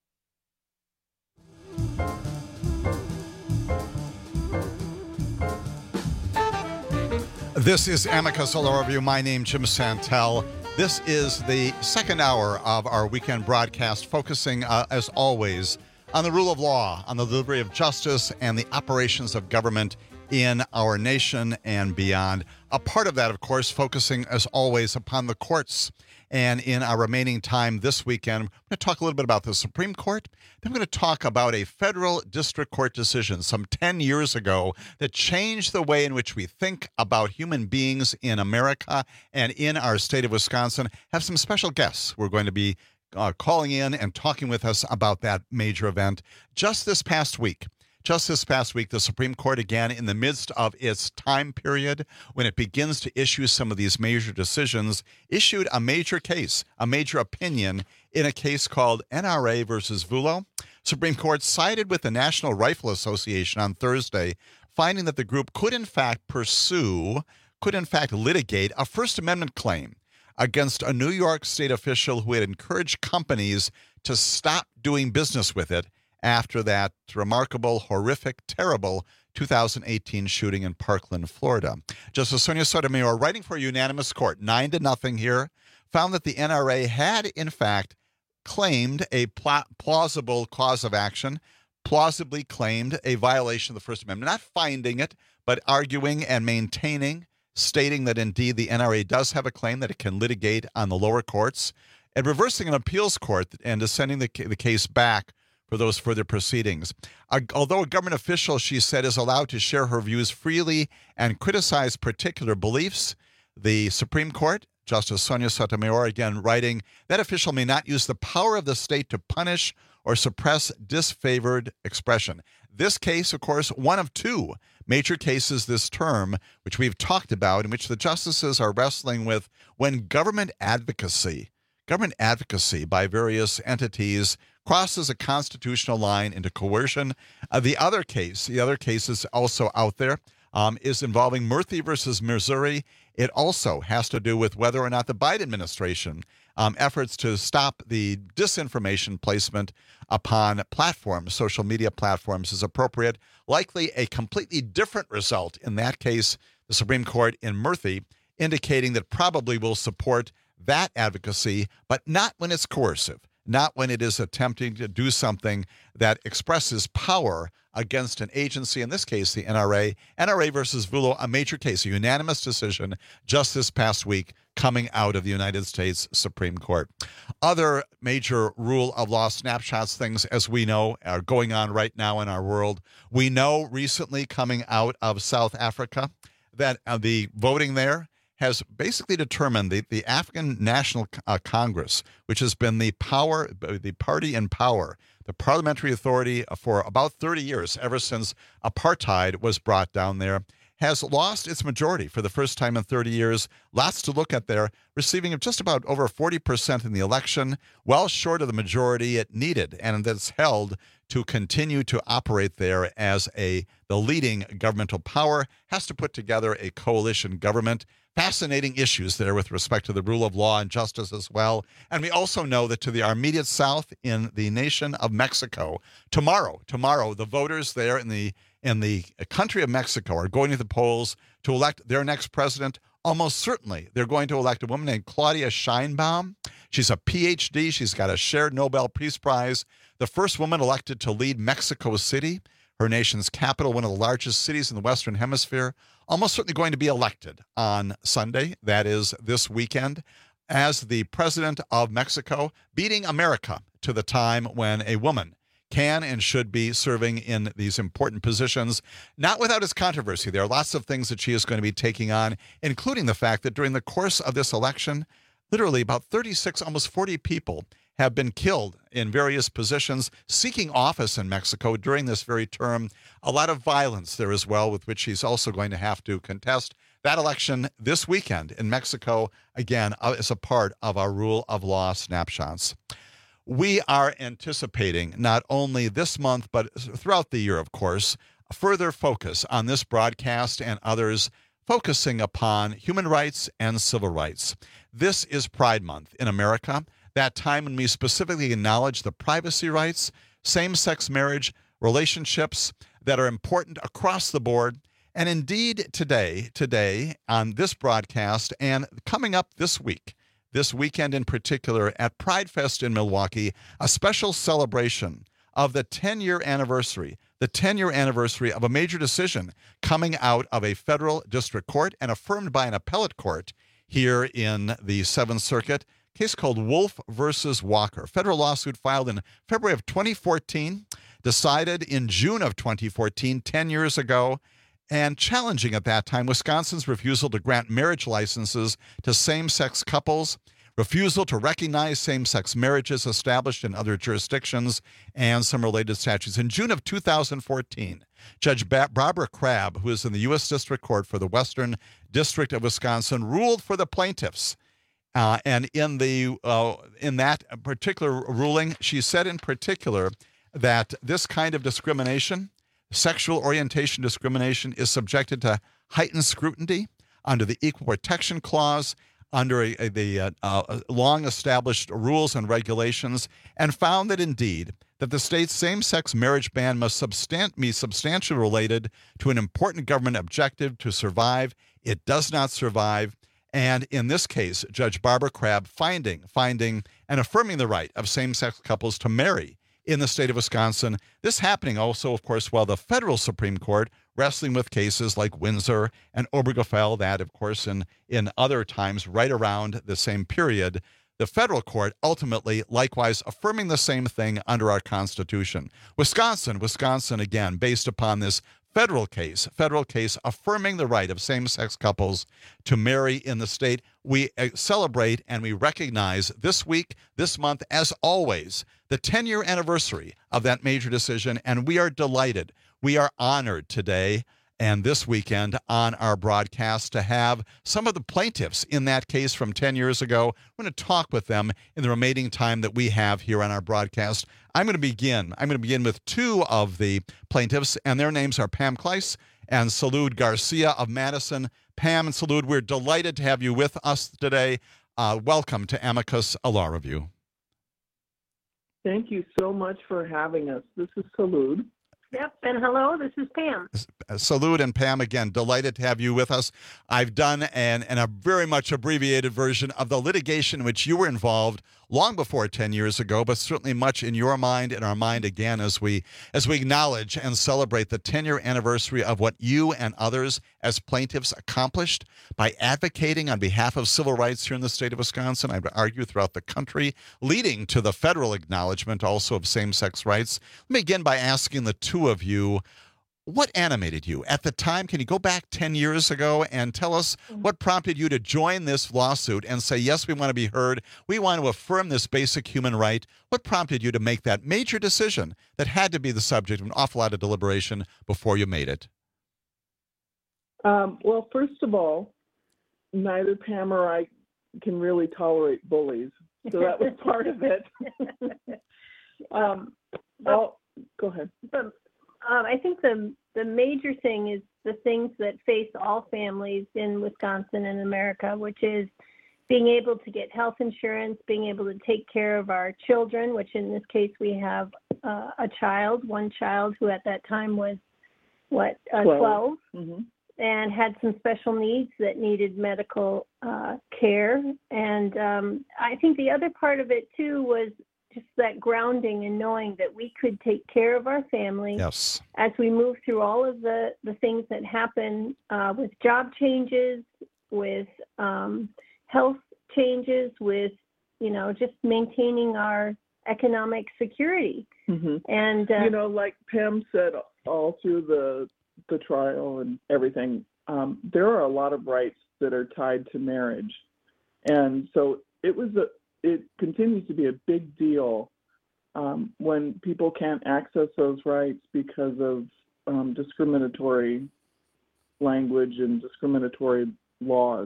This is Amicus Law Review. My name is Jim Santel. This is the second hour of our weekend broadcast, focusing, uh, as always, on the rule of law, on the delivery of justice, and the operations of government in our nation and beyond. A part of that, of course, focusing, as always, upon the courts. And in our remaining time this weekend, we're going to talk a little bit about the Supreme Court. Then we're going to talk about a federal district court decision some ten years ago that changed the way in which we think about human beings in America and in our state of Wisconsin. Have some special guests we're going to be uh, calling in and talking with us about that major event. Just this past week, Just this past week, the Supreme Court, again, in the midst of its time period when it begins to issue some of these major decisions, issued a major case, a major opinion in a case called N R A versus Vullo. Supreme Court sided with the National Rifle Association on Thursday, finding that the group could in fact pursue, could in fact litigate a First Amendment claim against a New York state official who had encouraged companies to stop doing business with it after that remarkable, horrific, terrible two thousand eighteen shooting in Parkland, Florida. Justice Sonia Sotomayor, writing for a unanimous court, nine to nothing here, found that the N R A had, in fact, claimed a pl- plausible cause of action, plausibly claimed a violation of the First Amendment, not finding it, but arguing and maintaining, stating that indeed the N R A does have a claim that it can litigate on the lower courts, and reversing an appeals court and sending the, the case back for those further proceedings. Uh, although a government official, she said, is allowed to share her views freely and criticize particular beliefs, the Supreme Court, Justice Sonia Sotomayor, again writing, that official may not use the power of the state to punish or suppress disfavored expression. This case, of course, one of two major cases this term, which we've talked about, in which the justices are wrestling with when government advocacy, government advocacy by various entities crosses a constitutional line into coercion. Uh, the other case, the other case is also out there, um, is involving Murphy versus Missouri. It also has to do with whether or not the Biden administration um, efforts to stop the disinformation placement upon platforms, social media platforms, is appropriate. Likely a completely different result in that case, the Supreme Court in Murphy, indicating that probably will support that advocacy, but not when it's coercive. Not when it is attempting to do something that expresses power against an agency, in this case, the N R A. N R A versus Vullo, a major case, a unanimous decision just this past week coming out of the United States Supreme Court. Other major rule of law snapshots, things, as we know, are going on right now in our world. We know recently coming out of South Africa that uh, the voting there has basically determined the, the African National uh, Congress, which has been the power, the party in power, the parliamentary authority for about thirty years, ever since apartheid was brought down there, has lost its majority for the first time in thirty years. Lots to look at there, receiving just about over forty percent in the election, well short of the majority it needed, and that's held to continue to operate there as a the leading governmental power, has to put together a coalition government. Fascinating issues there with respect to the rule of law and justice as well. And we also know that to the our immediate south in the nation of Mexico, tomorrow, tomorrow, the voters there in the in the country of Mexico are going to the polls to elect their next president. Almost certainly, they're going to elect a woman named Claudia Sheinbaum. She's a P H D. She's got a shared Nobel Peace Prize. The first woman elected to lead Mexico City, her nation's capital, one of the largest cities in the Western Hemisphere, almost certainly going to be elected on Sunday, that is this weekend, as the president of Mexico, beating America to the time when a woman can and should be serving in these important positions, not without its controversy. There are lots of things that she is going to be taking on, including the fact that during the course of this election, literally about thirty-six, almost forty people have been killed in various positions seeking office in Mexico during this very term. A lot of violence there as well, with which he's also going to have to contest. That election this weekend in Mexico, again, uh, is a part of our rule of law snapshots. We are anticipating not only this month, but throughout the year, of course, a further focus on this broadcast and others focusing upon human rights and civil rights. This is Pride Month in America, that time when we specifically acknowledge the privacy rights, same-sex marriage, relationships that are important across the board. And indeed, today, today on this broadcast and coming up this week, this weekend in particular at Pride Fest in Milwaukee, a special celebration of the ten-year anniversary, the ten-year anniversary of a major decision coming out of a federal district court and affirmed by an appellate court here in the Seventh Circuit, a case called Wolf versus Walker. Federal lawsuit filed in February of twenty fourteen, decided in June of twenty fourteen, ten years ago, and challenging at that time Wisconsin's refusal to grant marriage licenses to same-sex couples, refusal to recognize same-sex marriages established in other jurisdictions, and some related statutes. In June of two thousand fourteen, Judge ba- Barbara Crabb, who is in the U S District Court for the Western District of Wisconsin, ruled for the plaintiffs. Uh, and in the uh, in that particular ruling, she said in particular that this kind of discrimination, sexual orientation discrimination, is subjected to heightened scrutiny under the Equal Protection Clause, under a, a, the uh, uh, long-established rules and regulations, and found that indeed that the state's same-sex marriage ban must substan- be substantially related to an important government objective to survive. It does not survive. And in this case, Judge Barbara Crabb finding, finding and affirming the right of same-sex couples to marry in the state of Wisconsin. This happening also, of course, while the federal Supreme Court wrestling with cases like Windsor and Obergefell, that, of course, in, in other times right around the same period, the federal court ultimately likewise affirming the same thing under our Constitution. Wisconsin, Wisconsin, again, based upon this federal case, federal case affirming the right of same-sex couples to marry in the state. We celebrate and we recognize this week, this month, as always, the ten-year anniversary of that major decision, and we are delighted. We are honored today and this weekend on our broadcast to have some of the plaintiffs in that case from ten years ago. We're going to talk with them in the remaining time that we have here on our broadcast. I'm going to begin. I'm going to begin with two of the plaintiffs, and their names are Pam Kleiss and Salud Garcia of Madison. Pam and Salud, we're delighted to have you with us today. Uh, welcome to Amicus, a Law Review. Thank you so much for having us. This is Salud. Yep, and hello, this is Pam. Salud and Pam, again, delighted to have you with us. I've done an, an a very much abbreviated version of the litigation in which you were involved long before ten years ago, but certainly much in your mind and our mind again as we as we acknowledge and celebrate the ten-year anniversary of what you and others as plaintiffs accomplished by advocating on behalf of civil rights here in the state of Wisconsin, I would argue throughout the country, leading to the federal acknowledgement also of same-sex rights. Let me begin by asking the two of you, what animated you at the time? Can you go back ten years ago and tell us what prompted you to join this lawsuit and say, yes, we want to be heard. We want to affirm this basic human right. What prompted you to make that major decision that had to be the subject of an awful lot of deliberation before you made it? Um, well, first of all, neither Pam or I can really tolerate bullies. So that was part of it. um, well, go ahead. But, Um, I think the the major thing is the things that face all families in Wisconsin and America, which is being able to get health insurance, being able to take care of our children, which in this case we have uh, a child, one child who at that time was, what, uh, twelve, mm-hmm. and had some special needs that needed medical uh, care. And um, I think the other part of it, too, was just that grounding and knowing that we could take care of our family yes. as we move through all of the, the things that happen uh, with job changes, with um, health changes, with, you know, just maintaining our economic security. Mm-hmm. And, uh, you know, like Pam said, all through the, the trial and everything, um, there are a lot of rights that are tied to marriage. And so it was a, it continues to be a big deal um, when people can't access those rights because of um, discriminatory language and discriminatory laws.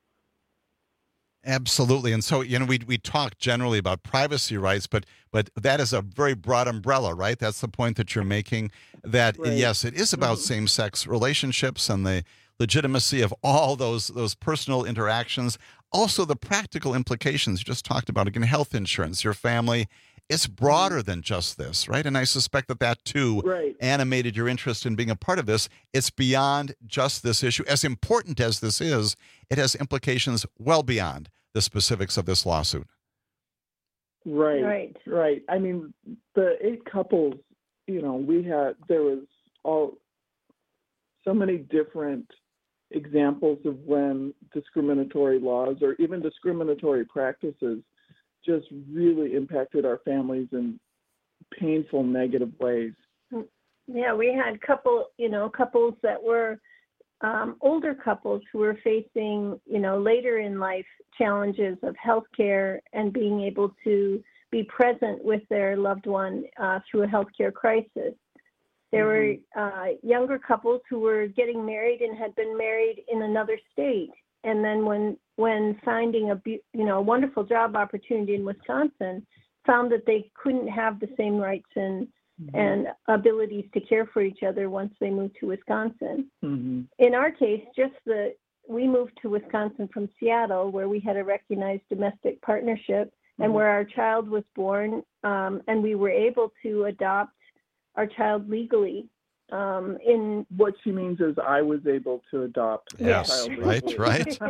Absolutely. And so, you know, we we talk generally about privacy rights, but but that is a very broad umbrella, right? That's the point that you're making, that, Right. yes, it is about Mhm. same-sex relationships and the legitimacy of all those those personal interactions. Also, the practical implications you just talked about, again, health insurance, your family. It's broader than just this, right? And I suspect that that, too, Right. animated your interest in being a part of this. It's beyond just this issue. As important as this is, it has implications well beyond the specifics of this lawsuit. Right, Right. right. I mean, the eight couples, you know, we had, there was all, so many different examples of when discriminatory laws or even discriminatory practices just really impacted our families in painful, negative ways. Yeah, we had couple, you know, couples that were um, older couples who were facing, you know, later in life challenges of healthcare and being able to be present with their loved one uh, through a healthcare crisis. There Mhm. were uh, younger couples who were getting married and had been married in another state, and then when when finding a bu- you know a wonderful job opportunity in Wisconsin, found that they couldn't have the same rights and and abilities to care for each other once they moved to Wisconsin. Mhm. In our case, just the we moved to Wisconsin from Seattle, where we had a recognized domestic partnership, and Mhm. where our child was born, um, and we were able to adopt our child legally. Um, in What she means is I was able to adopt my Yes, child right, legally. right.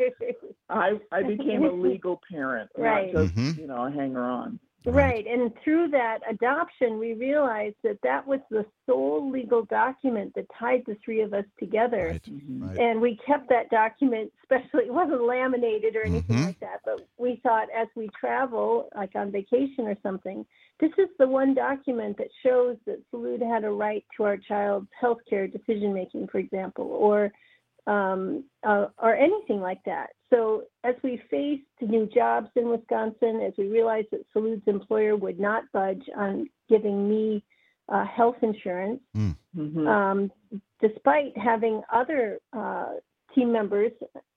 I I became a legal parent, Right. not just Mhm. you know a hanger-on. Right. And through that adoption, we realized that that was the sole legal document that tied the three of us together. Right, Mm-hmm. right. And we kept that document, especially, it wasn't laminated or anything Mhm. like that, but we thought as we travel, like on vacation or something, this is the one document that shows that Salud had a right to our child's healthcare decision making, for example, or um, uh, or anything like that. So as we faced new jobs in Wisconsin, as we realized that Salud's employer would not budge on giving me uh, health insurance, Mhm. um, despite having other uh, team members,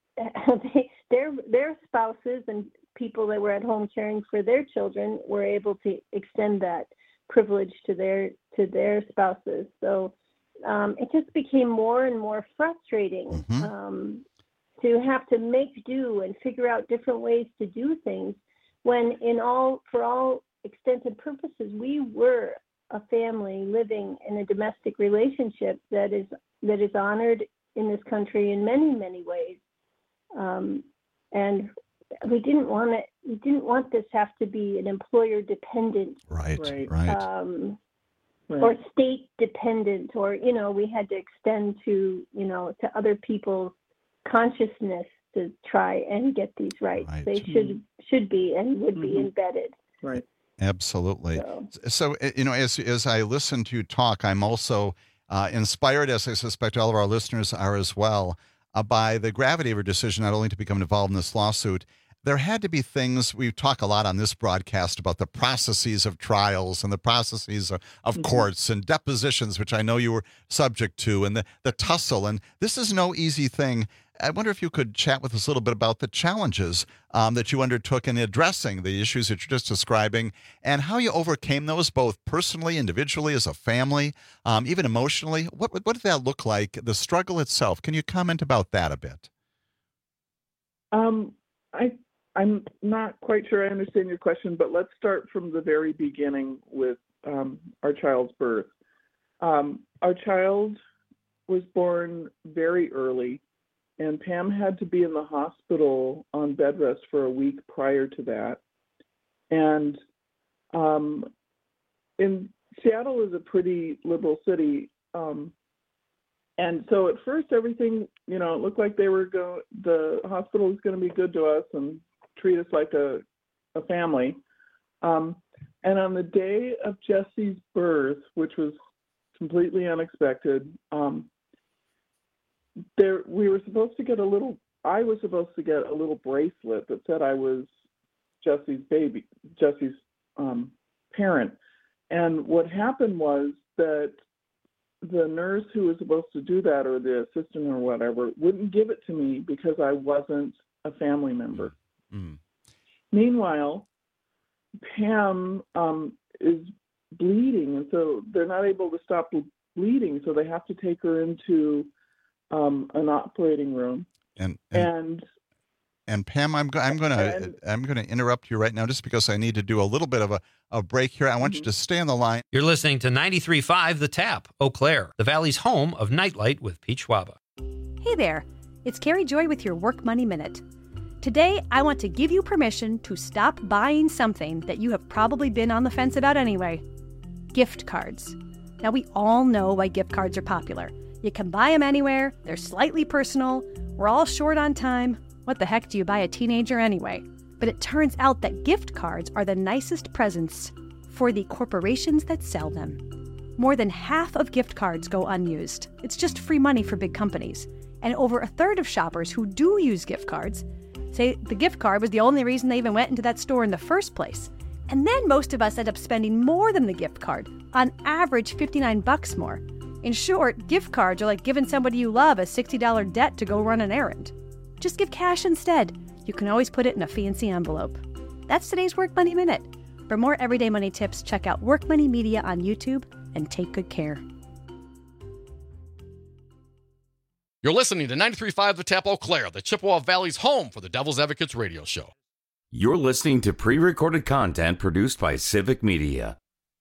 they, their their spouses and people that were at home caring for their children were able to extend that privilege to their to their spouses. So um, it just became more and more frustrating Mhm. um, to have to make do and figure out different ways to do things when, in all for all extents and purposes, we were a family living in a domestic relationship that is that is honored in this country in many many ways, um, and we didn't want it. We didn't want this have to be an employer dependent, Right, Right. right. um, Right. or state dependent, or you know, we had to extend to you know to other people's consciousness to try and get these rights. Right. They should should be and would be Mhm. embedded. Right. Absolutely. So. So, uh, you know, as as I listen to you talk, I'm also uh, inspired, as I suspect all of our listeners are as well, uh, by the gravity of your decision not only to become involved in this lawsuit. There had to be things, we talk a lot on this broadcast about the processes of trials and the processes of, of Mhm. courts and depositions, which I know you were subject to, and the, the tussle. And this is no easy thing. I wonder if you could chat with us a little bit about the challenges um, that you undertook in addressing the issues that you're just describing and how you overcame those, both personally, individually, as a family, um, even emotionally. What, what did that look like, the struggle itself? Can you comment about that a bit? Um, I I'm not quite sure I understand your question, but let's start from the very beginning with um, our child's birth. Um, our child was born very early, and Pam had to be in the hospital on bed rest for a week prior to that. And um, in Seattle is a pretty liberal city. Um, and so at first everything, you know, it looked like they were going, the hospital was going to be good to us and treat us like a, a family. Um, and on the day of Jesse's birth, which was completely unexpected, um, there we were supposed to get a little, I was supposed to get a little bracelet that said I was Jesse's baby, Jesse's um, parent. And what happened was that the nurse who was supposed to do that, or the assistant or whatever, wouldn't give it to me because I wasn't a family member. Mm. Meanwhile, Pam um, is bleeding, and so they're not able to stop bleeding, so they have to take her into um, an operating room. And and, and and Pam, I'm go- I'm gonna and, I'm gonna interrupt you right now, just because I need to do a little bit of a, a break here. I want mm-hmm. you to stay on the line. You're listening to ninety-three point five The Tap, Eau Claire, the Valley's home of Nightlight with Pete Schwaba. Hey there, it's Carrie Joy with your Work Money Minute. Today, I want to give you permission to stop buying something that you have probably been on the fence about anyway. Gift cards. Now, we all know why gift cards are popular. You can buy them anywhere, they're slightly personal, we're all short on time. What the heck do you buy a teenager anyway? But it turns out that gift cards are the nicest presents for the corporations that sell them. More than half of gift cards go unused. It's just free money for big companies. And over a third of shoppers who do use gift cards say the gift card was the only reason they even went into that store in the first place. And then most of us end up spending more than the gift card, on average fifty-nine bucks more. In short, gift cards are like giving somebody you love a sixty dollars debt to go run an errand. Just give cash instead. You can always put it in a fancy envelope. That's today's Work Money Minute. For more everyday money tips, check out Work Money Media on YouTube and take good care. You're listening to ninety-three point five The Tap, Eau Claire, the Chippewa Valley's home for the Devil's Advocates radio show. You're listening to pre-recorded content produced by Civic Media.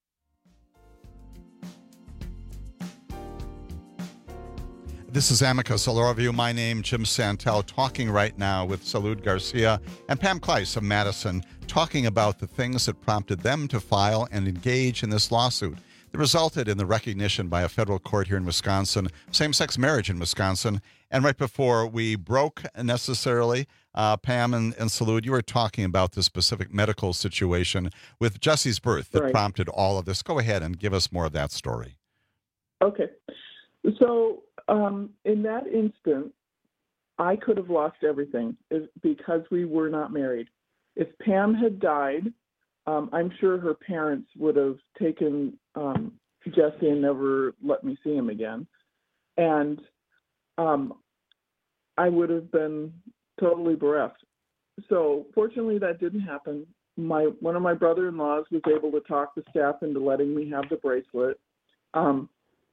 This is Amicus, Law Review. My name, Jim Santel, talking right now with Salud Garcia and Pam Kleiss of Madison, talking about the things that prompted them to file and engage in this lawsuit that resulted in the recognition by a federal court here in Wisconsin, same-sex marriage in Wisconsin. And right before we broke necessarily, uh, Pam and, and Salud, you were talking about the specific medical situation with Jesse's birth that right. prompted all of this. Go ahead and give us more of that story. Okay. So um, in that instant, I could have lost everything if, because we were not married. If Pam had died, um, I'm sure her parents would have taken um, Jesse and never let me see him again. And um, I would have been totally bereft. So fortunately, that didn't happen. My one of my brother-in-laws was able to talk the staff into letting me have the bracelet. Um,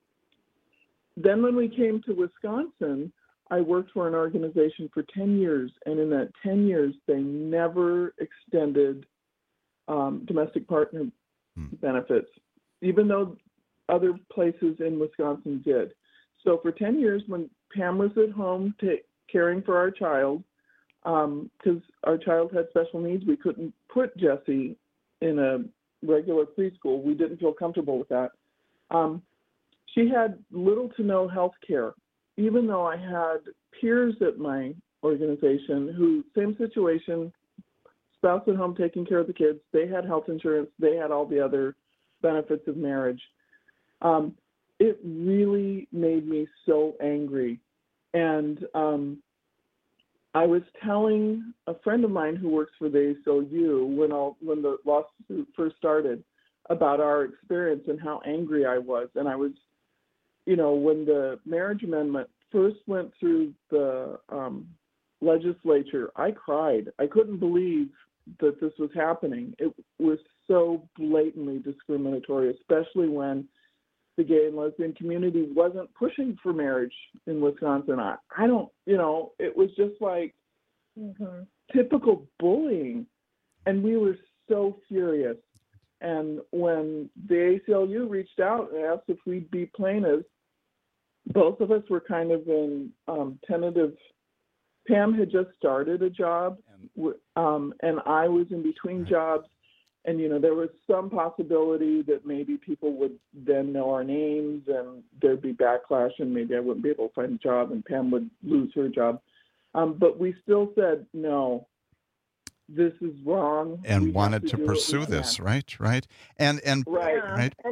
then when we came to Wisconsin, I worked for an organization for ten years, and in that ten years, they never extended um, domestic partner hmm. benefits, even though other places in Wisconsin did. So for ten years, when Pam was at home t- caring for our child, because um, our child had special needs, we couldn't put Jesse in a regular preschool. We didn't feel comfortable with that. Um, she had little to no health care, even though I had peers at my organization who, same situation, spouse at home taking care of the kids, they had health insurance, they had all the other benefits of marriage. Um, it really made me so angry. And um, I was telling a friend of mine who works for the A C L U when, all, when the lawsuit first started about our experience and how angry I was. And I was, you know, when the marriage amendment first went through the um, legislature, I cried. I couldn't believe that this was happening. It was so blatantly discriminatory, especially when the gay and lesbian community wasn't pushing for marriage in Wisconsin. I, I don't, you know, it was just like mm-hmm. typical bullying. And we were so furious. And when the A C L U reached out and asked if we'd be plaintiffs, both of us were kind of in um, tentative. Pam had just started a job, um, and I was in between jobs. And, you know, there was some possibility that maybe people would then know our names and there'd be backlash and maybe I wouldn't be able to find a job and Pam would lose her job. Um, but we still said, no, this is wrong. And we wanted to pursue this, right? Right. And, and, right. right. And, and,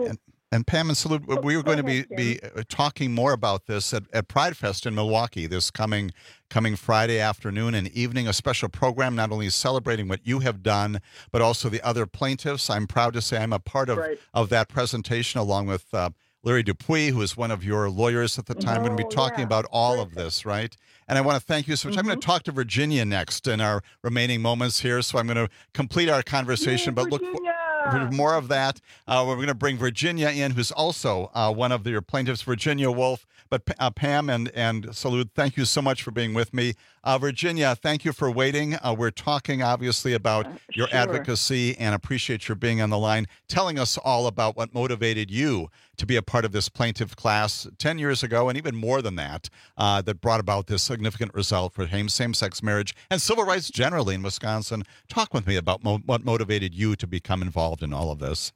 And Pam and Salute, we are going to be, be talking more about this at, at Pride Fest in Milwaukee this coming coming Friday afternoon and evening, a special program not only celebrating what you have done, but also the other plaintiffs. I'm proud to say I'm a part of, right. of that presentation along with uh, Larry Dupuy, who is one of your lawyers at the time. Oh, We're going to be talking yeah. about all Perfect. of this, right? And I want to thank you so much. Mm-hmm. I'm going to talk to Virginia next in our remaining moments here, so I'm going to complete our conversation. Yay, but look for more of that. Uh, we're going to bring Virginia in, who's also uh, one of your plaintiffs, Virginia Wolf. But uh, Pam and, and Salute, thank you so much for being with me. Uh, Virginia, thank you for waiting. Uh, we're talking, obviously, about uh, your sure. advocacy and appreciate your being on the line, telling us all about what motivated you to be a part of this plaintiff class ten years ago, and even more than that, uh, that brought about this significant result for same-sex marriage and civil rights generally in Wisconsin. Talk with me about mo- what motivated you to become involved in all of this.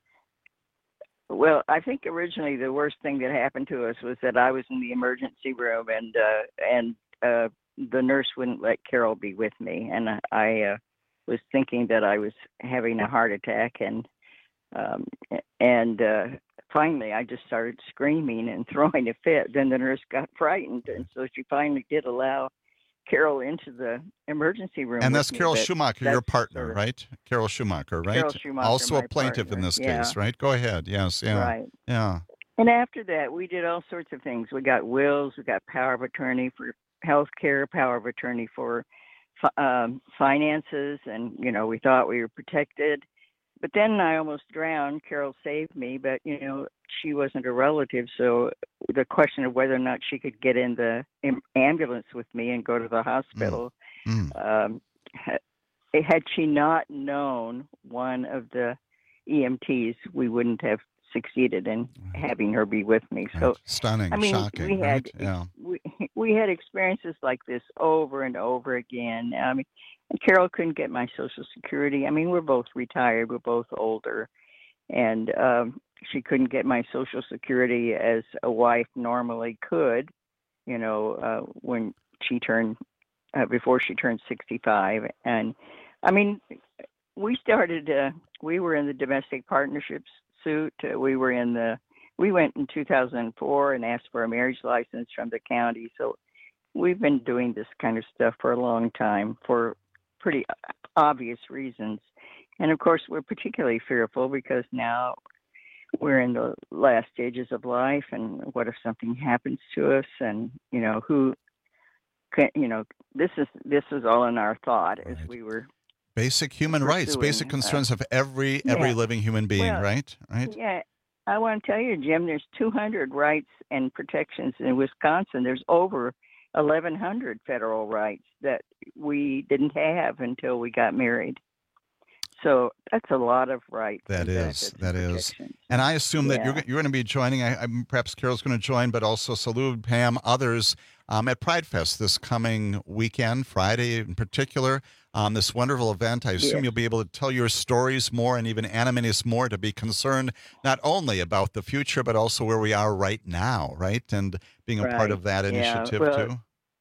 Well, I think originally the worst thing that happened to us was that I was in the emergency room and uh, and uh, the nurse wouldn't let Carol be with me, and I uh, was thinking that I was having a heart attack, and um, and uh, finally I just started screaming and throwing a fit. Then the nurse got frightened, and so she finally did allow Carol into the emergency room. And that's Carol me, Schumacher, your partner, sort of, right? Carol Schumacher, right? Carol Schumacher, also a plaintiff partner. in this yeah. case, right? Go ahead. Yes, yeah. Right. Yeah. And after that, we did all sorts of things. We got wills, we got power of attorney for health care, power of attorney for um, finances, and, you know, we thought we were protected. But then I almost drowned. Carol saved me, but, you know, she wasn't a relative, so the question of whether or not she could get in the ambulance with me and go to the hospital, mm. um, had she not known one of the E M Ts, we wouldn't have succeeded in having her be with me. So right. Stunning, I mean, shocking, we had right? Yeah. we we had experiences like this over and over again. I mean, and Carol couldn't get my Social Security. I mean, we're both retired, we're both older, and um, she couldn't get my Social Security as a wife normally could. You know, uh, when she turned uh, before she turned sixty-five, and I mean, we started. Uh, we were in the domestic partnerships suit. Uh, we were in the. We went in two thousand four and asked for a marriage license from the county. So we've been doing this kind of stuff for a long time for pretty obvious reasons. And of course, we're particularly fearful because now we're in the last stages of life, and what if something happens to us? And you know, who can, you know, this is this is all in our thought as we were. Basic human rights, basic concerns uh, of every every yeah. living human being, well, right? Right. Yeah, I want to tell you, Jim. There's two hundred rights and protections in Wisconsin. There's over eleven hundred federal rights that we didn't have until we got married. So that's a lot of rights. That is, that is. And I assume that yeah. you're you're going to be joining. I, I, perhaps Carol's going to join, but also Salute, Pam, others um, at Pride Fest this coming weekend, Friday in particular. Um, this wonderful event. I assume yeah. you'll be able to tell your stories more and even animate us more to be concerned not only about the future, but also where we are right now, right? And being a right. part of that initiative yeah. well, too.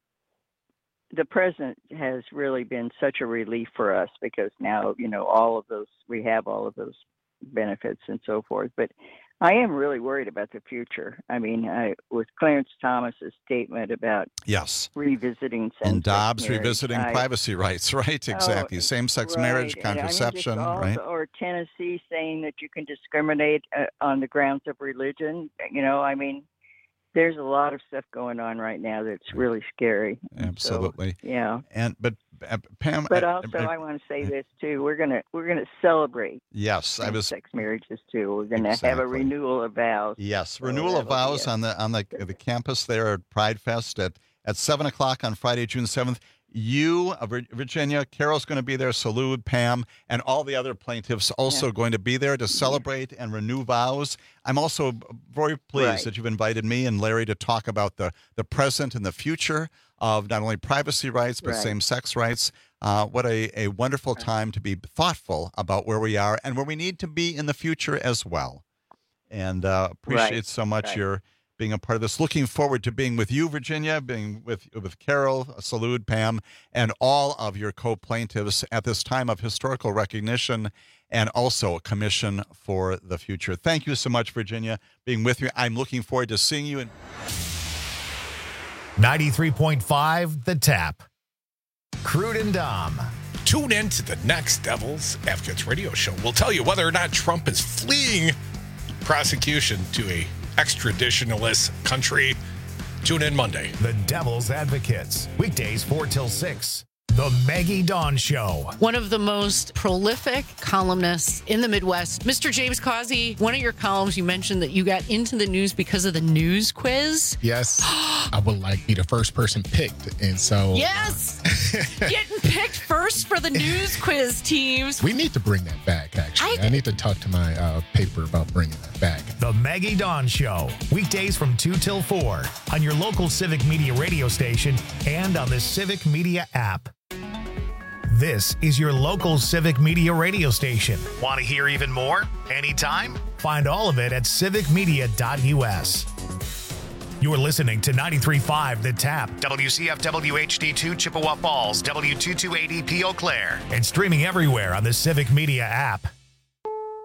The present has really been such a relief for us because now, you know, all of those, we have all of those benefits and so forth. But I am really worried about the future. I mean, I, with Clarence Thomas's statement about yes revisiting same-sex and Dobbs marriage, revisiting I, privacy rights, right? Exactly. Oh, Same-sex right. marriage, And contraception, I mean, right? Also, or Tennessee saying that you can discriminate uh, on the grounds of religion. You know, I mean, there's a lot of stuff going on right now that's really scary. Absolutely. So, yeah. And but uh, Pam. But uh, also, uh, I want to say this too. We're gonna we're gonna celebrate. Yes, I was sex marriages too. We're gonna exactly. have a renewal of vows. Yes, renewal of vows on the on the the campus there at Pride Fest at at seven o'clock on Friday, June seventh. You, Virginia, Carol's going to be there, Salute, Pam, and all the other plaintiffs also yeah. going to be there to celebrate and renew vows. I'm also very pleased right. that you've invited me and Larry to talk about the, the present and the future of not only privacy rights, but right. same-sex rights. Uh, what a, a wonderful time to be thoughtful about where we are and where we need to be in the future as well. And uh, appreciate right. so much right. your being a part of this. Looking forward to being with you, Virginia, being with with Carol, Salute, Pam, and all of your co-plaintiffs at this time of historical recognition and also a commission for the future. Thank you so much, Virginia, being with me. I'm looking forward to seeing you. In- ninety-three point five The Tap. Crude and Dom. Tune in to the next Devil's Advocates radio show. We'll tell you whether or not Trump is fleeing prosecution to a extraditionalist country. Tune in Monday. The Devil's Advocates. Weekdays four till six. The Maggie Dawn Show. One of the most prolific columnists in the Midwest. Mister James Causey, one of your columns, you mentioned that you got into the news because of the news quiz. Yes. I would like to be the first person picked. And so... Yes! Getting picked first for the news quiz teams. We need to bring that back, actually. I, I need to talk to my uh, paper about bringing that back. The Maggie Dawn Show. Weekdays from two till four on your local Civic Media radio station and on the Civic Media app. This is your local Civic Media radio station. Want to hear even more? Anytime? Find all of it at civic media dot u s. You're listening to ninety-three point five The Tap, W C F W H D two Chippewa Falls, W two two eight E P Eau Claire, and streaming everywhere on the Civic Media app.